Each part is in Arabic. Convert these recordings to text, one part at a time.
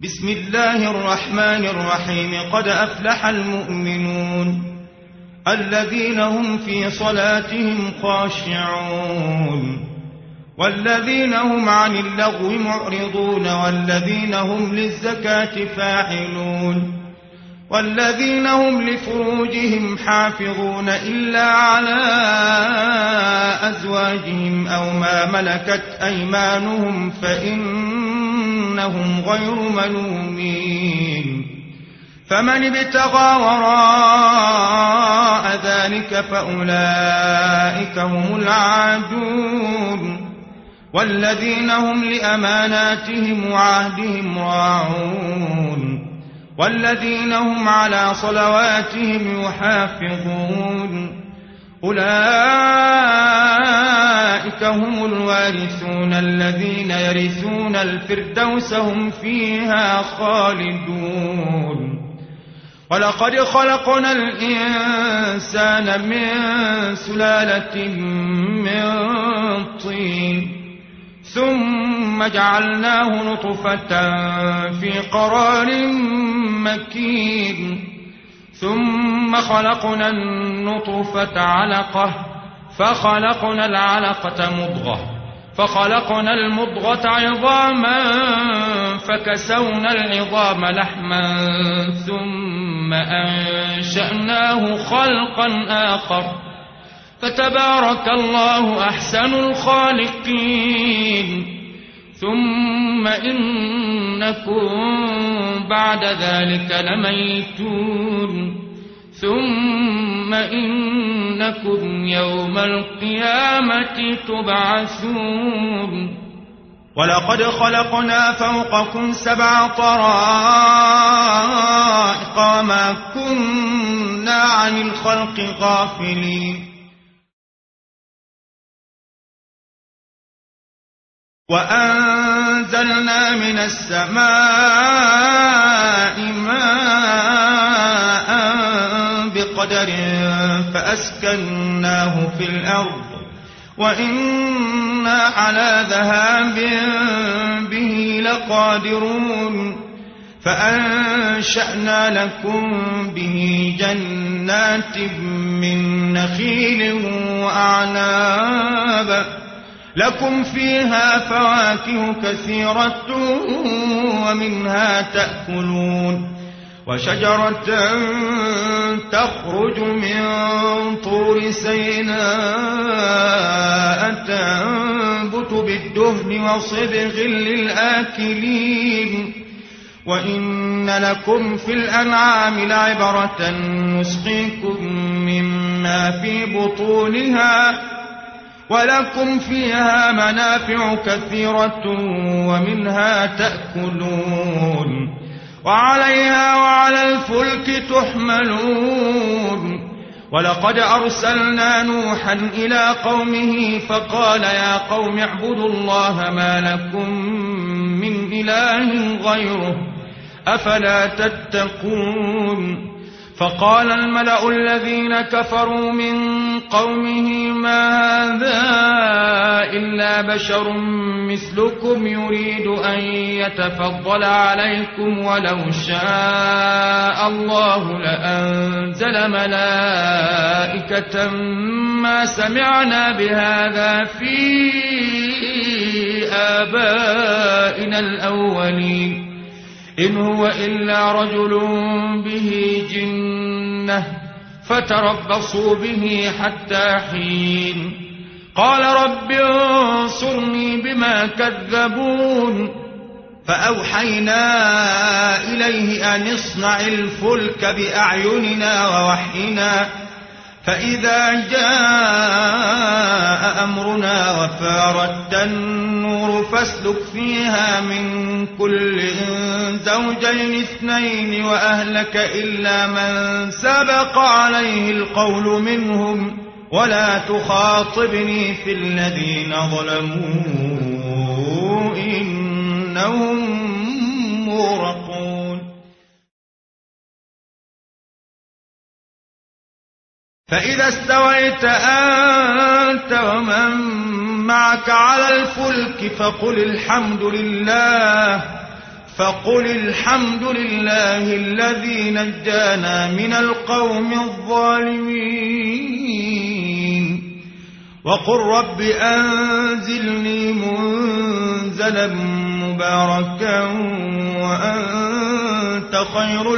بسم الله الرحمن الرحيم. قد أفلح المؤمنون الذين هم في صلاتهم خاشعون والذين هم عن اللغو معرضون والذين هم للزكاة فاعلون والذين هم لفروجهم حافظون إلا على أزواجهم أو ما ملكت أيمانهم فإنهم غير ملومين. فمن ابتغى وراء ذلك فأولئك هم العادون والذين هم لأماناتهم وعهدهم راعون والذين هم على صلواتهم يحافظون. أولئك هم الوارثون الذين يرثون الفردوس هم فيها خالدون. ولقد خلقنا الإنسان من سلالة من طين ثم جعلناه نطفة في قرار مكين ثم خلقنا النطفة علقة فخلقنا العلقة مضغة فخلقنا المضغة عظاما فكسونا العظام لحما ثم أنشأناه خلقا آخر فتبارك الله أحسن الخالقين. ثم إنكم بعد ذلك لميتون ثم إنكم يوم القيامة تبعثون. ولقد خلقنا فوقكم 7 طرائق وما كنا عن الخلق غافلين. وأنزلنا من السماء ماء بقدر فأسكناه في الأرض وإنا على ذهاب به لقادرون. فأنشأنا لكم به جنات من نخيل وأعناب لكم فيها فواكه كثيرة ومنها تأكلون. وشجرة تخرج من طور سيناء تنبت بالدهن وصبغ للآكلين. وإن لكم في الأنعام لعبرة نسقيكم مما في بطونها ولكم فيها منافع كثيرة ومنها تأكلون وعليها وعلى الفلك تحملون. ولقد أرسلنا نوحا إلى قومه فقال يا قوم اعبدوا الله ما لكم من إله غيره أفلا تتقون. فقال الملأ الذين كفروا من قومه ما هذا إلا بشر مثلكم يريد أن يتفضل عليكم ولو شاء الله لأنزل ملائكة ما سمعنا بهذا في آبائنا الأولين إن هو إلا رجل به جنة فتربصوا به حتى حين. قال رب انصرني بما كذبون. فأوحينا إليه أن اصنع الفلك بأعيننا ووحينا فإذا جاء أمرنا وفارت النور فاسلك فيها من كل زوجين 2 وأهلك إلا من سبق عليه القول منهم ولا تخاطبني في الذين ظلموا إنهم مغرقون. فإذا استويت أنت ومن معك على الفلك فقل الحمد لله فقل الحمد لله الذي نجانا من القوم الظالمين وقل رب أنزلني منزلا مباركا وأنت خير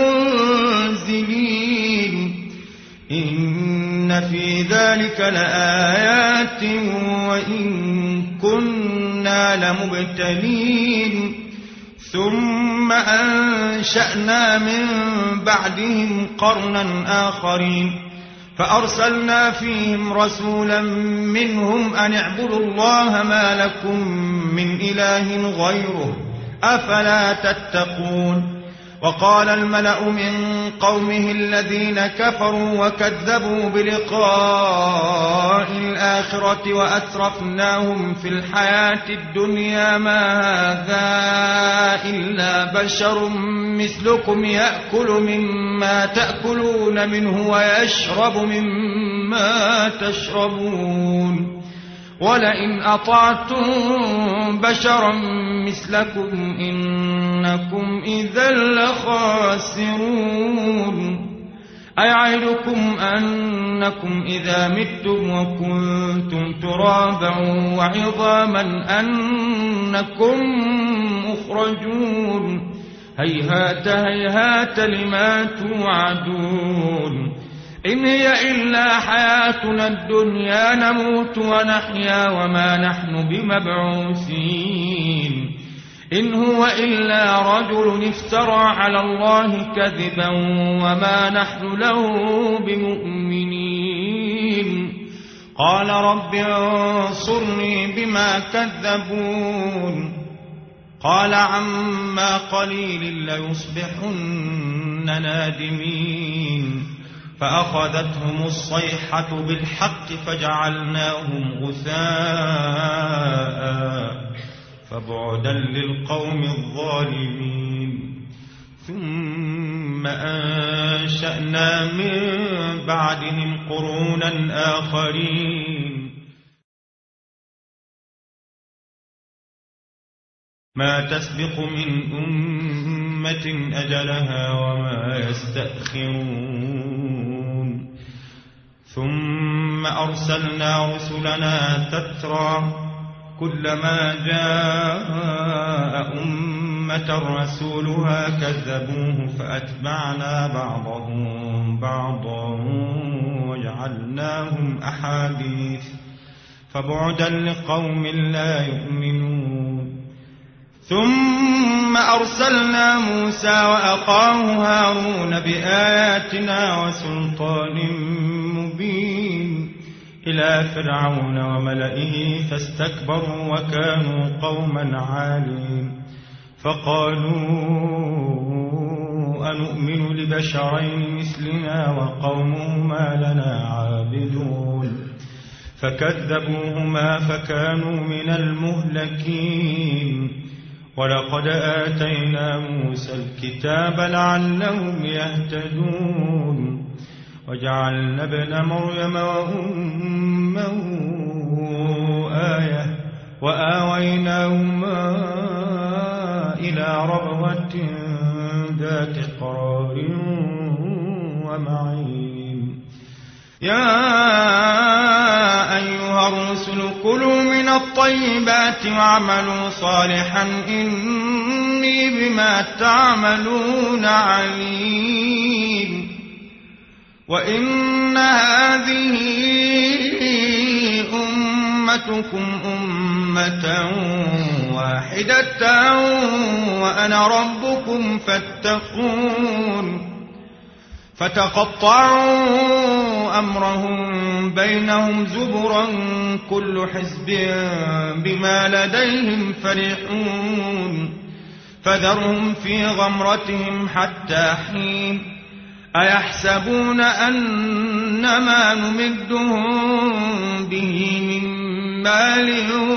المنزلين إن في ذلك لآيات وإن كنا لمبتلين ثم أنشأنا من بعدهم قرنا آخرين فأرسلنا فيهم رسولا منهم أن اعبدوا الله ما لكم من إله غيره أفلا تتقون وقال الملأ من قومه الذين كفروا وكذبوا بلقاء الآخرة وأترفناهم في الحياة الدنيا ما هذا إلا بشر مثلكم يأكل مما تأكلون منه ويشرب مما تشربون ولئن أطعتم بشرا مثلكم إنكم إذا لخاسرون أيعدكم أنكم إذا متم وكنتم ترابا وعظاما أنكم مخرجون هيهات هيهات لما توعدون إن هي إلا حياتنا الدنيا نموت ونحيا وما نحن بمبعوثين إن هو إلا رجل افترى على الله كذبا وما نحن له بمؤمنين قال رب انصرني بما كذبون قال عما قليل ليصبحن نادمين فأخذتهم الصيحة بالحق فجعلناهم غثاء فبعدا للقوم الظالمين ثم أنشأنا من بعدهم قرونا آخرين ما تسبق من أمة أجلها وما يستأخرون ثم أرسلنا رسلنا تترى كلما جاء أمة رسولها كذبوه فأتبعنا بعضهم بعضا وجعلناهم أحاديث فبعدا لقوم لا يؤمنون ثم أرسلنا موسى وأخاه هارون بآياتنا وسلطان مبين إلى فرعون وملئه فاستكبروا وكانوا قوما عالين فقالوا أنؤمن لبشرين مثلنا وقومهما لنا عابدون فكذبوهما فكانوا من المهلكين ولقد آتينا موسى الكتاب لعلهم يهتدون وجعلنا ابن مريم وأمه آية وآويناهما إلى ربوة ذات قرار ومعين يا أيها الرسل كلوا من الطيبات واعملوا صالحا إني بما تعملون عليم وإن هذه أمتكم أمة واحدة وأنا ربكم فاتقون فتقطعوا أمرهم بينهم زبرا كل حزب بما لديهم فرحون فذرهم في غمرتهم حتى حين أيحسبون أنما نمدهم به من مال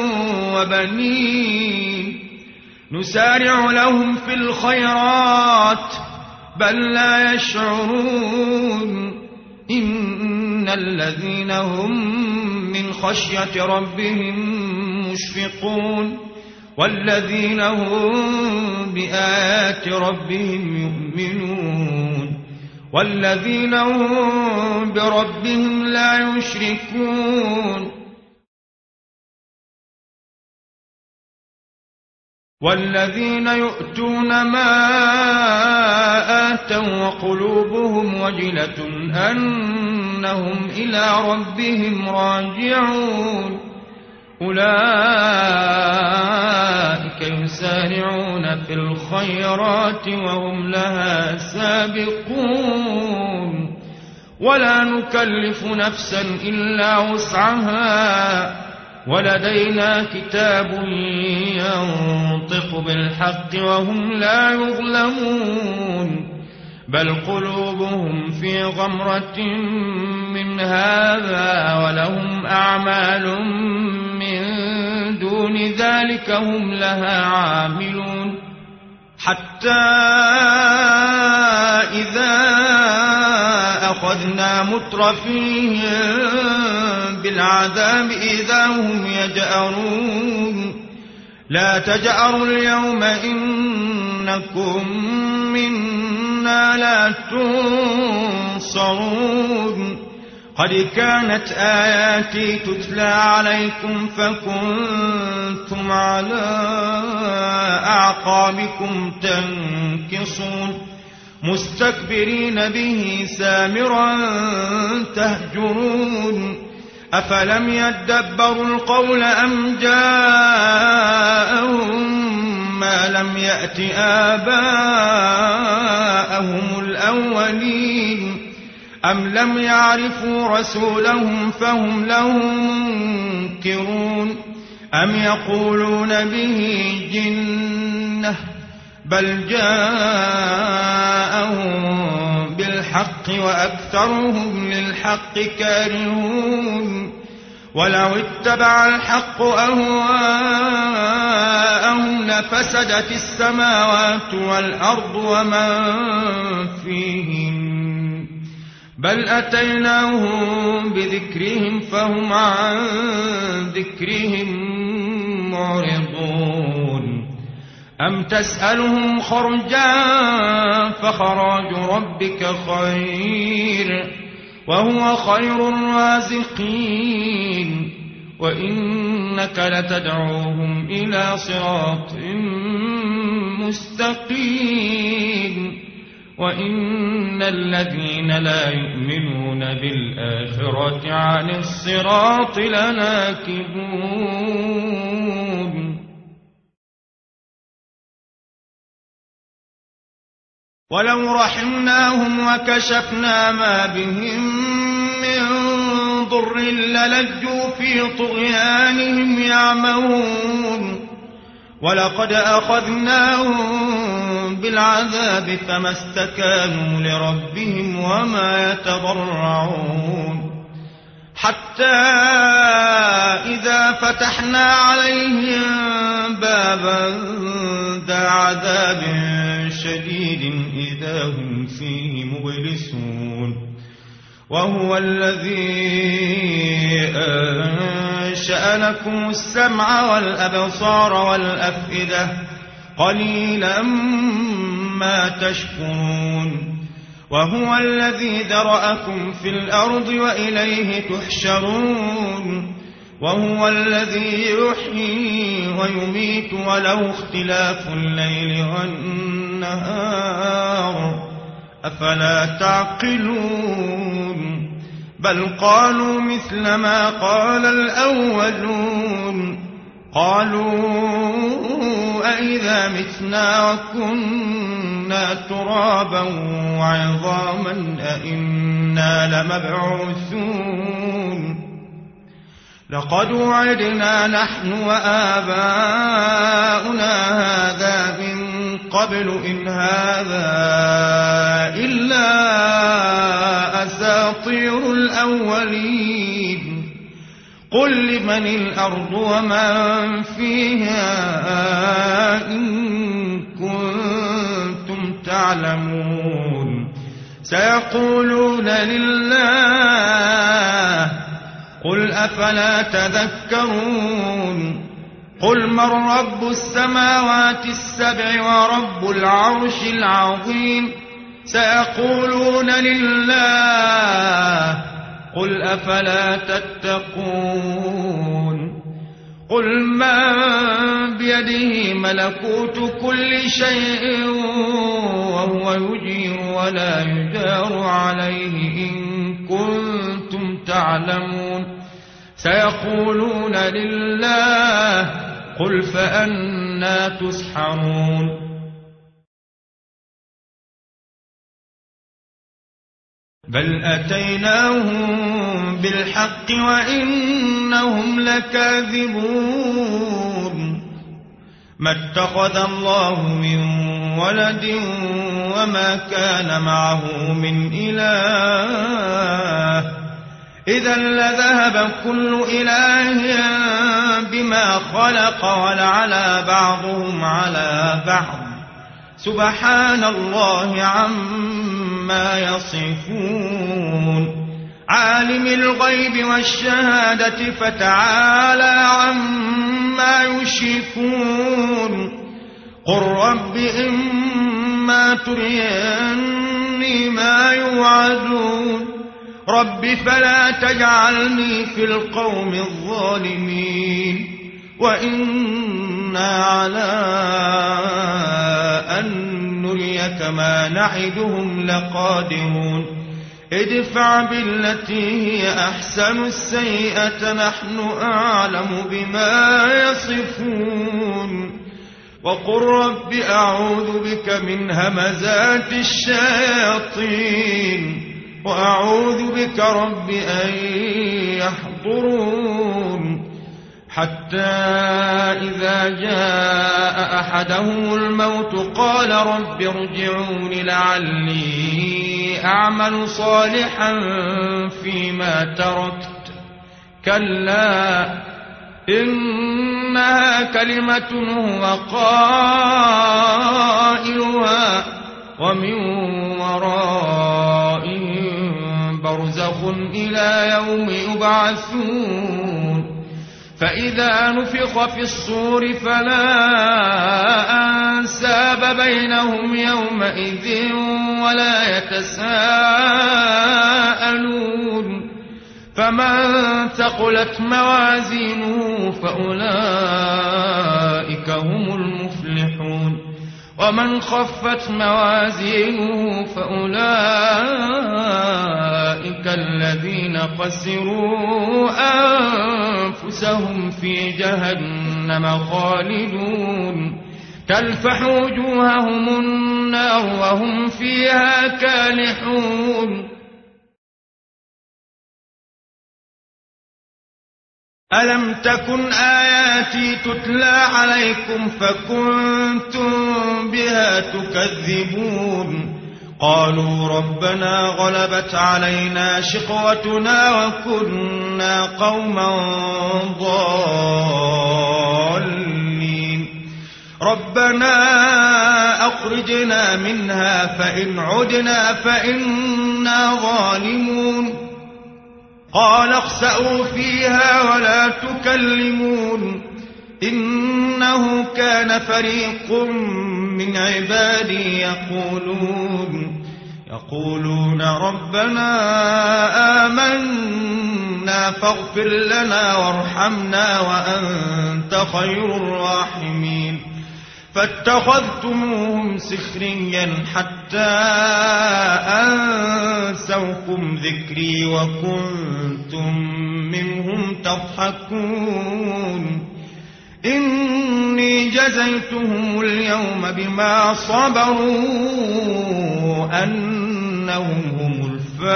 وبنين نسارع لهم في الخيرات بل لا يشعرون إن الذين هم من خشية ربهم مشفقون والذين هم بآيات ربهم يؤمنون والذين هم بربهم لا يشركون والذين يؤتون ما آتوا وقلوبهم وجلة أنهم إلى ربهم راجعون أولئك يسارعون في الخيرات وهم لها سابقون ولا نكلف نفسا إلا وسعها ولدينا كتاب ينطق بالحق وهم لا يظلمون بل قلوبهم في غمرة من هذا ولهم أعمال من دون ذلك هم لها عاملون حتى إذا أخذنا مترفيهم بالعذاب إذا هم يجأرون لا تجأروا اليوم إنكم منا لا تنصرون قد كانت آياتي تتلى عليكم فكنتم على أعقابكم تنكصون مستكبرين به سامرا تهجرون أفلم يدبروا القول أم جاءهم ما لم يأت آباءهم الأولين أم لم يعرفوا رسولهم فهم له منكرون أم يقولون به جنة بل جاءهم بالحق وأكثرهم للحق كارهون ولو اتبع الحق أهواءهم لفسدت السماوات والأرض ومن فيهن بل أتيناهم بذكرهم فهم عن ذكرهم معرضون أم تسألهم خرجا فخراج ربك خير وهو خير الرازقين وإنك لتدعوهم إلى صراط مستقيم وإن الذين لا يؤمنون بالآخرة عن الصراط لناكبون ولو رحمناهم وكشفنا ما بهم من ضر للجوا في طغيانهم يعمهون ولقد أخذناهم بالعذاب فما استكانوا لربهم وما يتضرعون حتى إذا فتحنا عليهم بابا ذا عذاب شديد إذا هم فيه مبلسون وهو الذي أنشأ لكم السمع والأبصار والأفئدة قليلا ما تشكرون وهو الذي ذرأكم في الأرض وإليه تحشرون وهو الذي يحيي ويميت وله اختلاف الليل والنهار أفلا تعقلون بل قالوا مثل ما قال الأولون قالوا أئذا متنا وكنا ترابا وعظاما أئنا لمبعوثون لقد وعدنا نحن وآباؤنا هذا من قبل إن هذا إلا أساطير الأولين قل لمن الأرض ومن فيها إن كنتم تعلمون سيقولون لله قل أفلا تذكرون قل من رب السماوات السبع ورب العرش العظيم سيقولون لله قل أفلا تتقون قل من بيده ملكوت كل شيء وهو يجير ولا يجار عليه إن كنتم تعلمون سيقولون لله قل فأنى تسحرون بل أتيناهم بالحق وإنهم لكاذبون ما اتخذ الله من ولد وما كان معه من إله إذا لذهب كل إله بما خلق ولعلى بعضهم على بعض سبحان الله عما يصفون عالم الغيب والشهادة فتعالى عما يشركون قل رب إما تريني ما يوعدون رب فلا تجعلني في القوم الظالمين وإنا على أن نريك ما نعدهم لقادرون ادفع بالتي هي أحسن السيئة نحن أعلم بما يصفون وقل رب أعوذ بك من همزات الشياطين وأعوذ بك رب أن يحضرون حتى إذا جاء أحدهم الموت قال رب ارجعون لعلي أعمل صالحا فيما تركت كلا إنها كلمة هو قائلها ومن ورائهم برزخ إلى يوم يبعثون فإذا نفخ في الصور فلا أنساب بينهم يومئذ ولا يتساءلون فمن ثقلت موازينه فأولئك هم المفلحون ومن خفت موازينه فأولئك الذين خسروا أنفسهم في جهنم خالدون تلفح وجوههم النار وهم فيها كالحون ألم تكن آياتي تتلى عليكم فكنتم بها تكذبون قالوا ربنا غلبت علينا شقوتنا وكنا قوما ضالين ربنا أخرجنا منها فإن عدنا فإنا ظالمون قال اخسئوا فيها ولا تكلمون إنه كان فريق من عبادي يقولون ربنا آمنا فاغفر لنا وارحمنا وأنت خير الراحمين فاتخذتموهم سخريا حتى أنسوكم ذكري وكنتم منهم تضحكون إني جزيتهم اليوم بما صبروا أنهم هم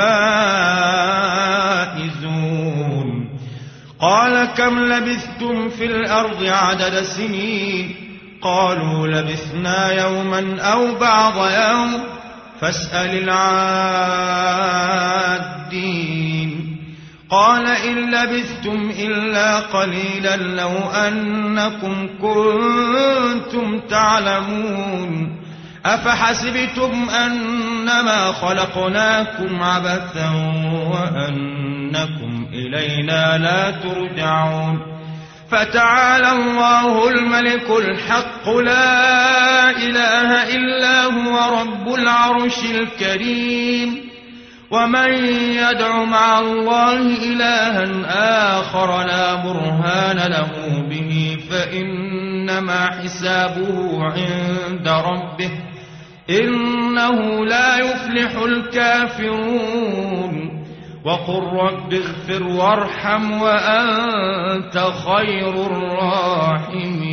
الفائزون قال كم لبثتم في الأرض عدد سنين قالوا لبثنا يوما أو بعض يوم فاسأل العادين قال إن لبثتم إلا قليلا لو أنكم كنتم تعلمون أفحسبتم أنما خلقناكم عبثا وأنكم إلينا لا ترجعون فتعالى الله الملك الحق لا إله إلا هو رب العرش الكريم. ومن يدع مع الله إلها آخر لا برهان له به فإنما حسابه عند ربه إنه لا يفلح الكافرون. وقل رب اغفر وارحم وأنت خير الراحمين.